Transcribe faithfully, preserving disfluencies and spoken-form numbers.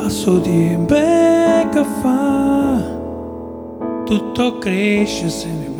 passo tempo che fa, tutto cresce, se ne